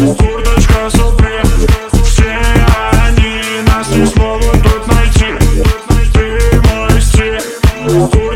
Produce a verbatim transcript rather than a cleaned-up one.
Курточка Суприм, все они нас не смогут тут найти. Ты мой стиль.